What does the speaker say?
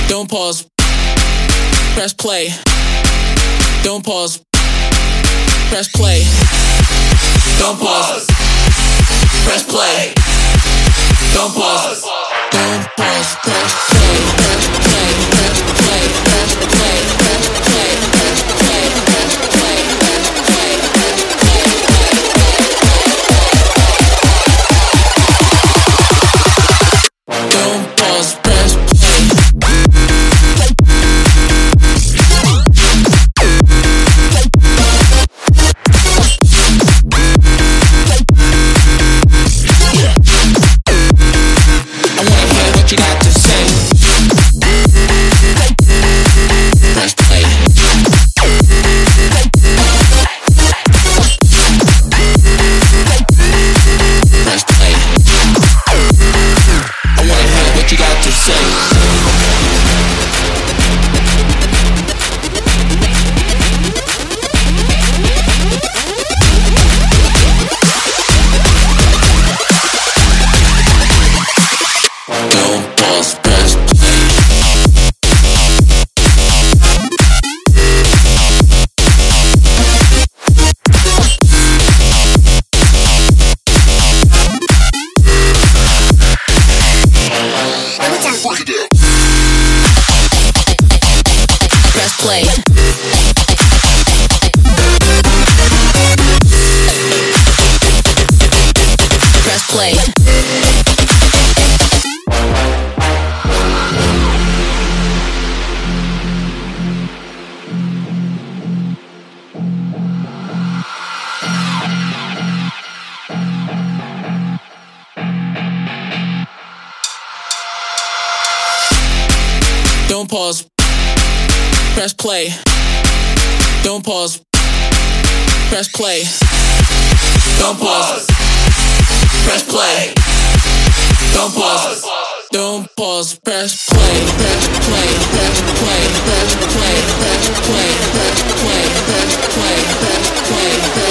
Don't pause. Press play. Don't pause. Press play. Don't pause. Press play. Don't pause. Don't pause. Press play. Press play. Press play. Press play. Press play. Press play. Press play. Press play. Press play. Don't pause. Press play. What you got to say? Press play. Press play. I wanna hear what you got to say. Don't pause, press play. Press play. Press play. Don't pause. Press play. Don't pause. Press play. Don't pause. Press play. Don't pause. Don't pause. Press play. Press play. Press play. Press play. Press play. Press play. Press play. Press play.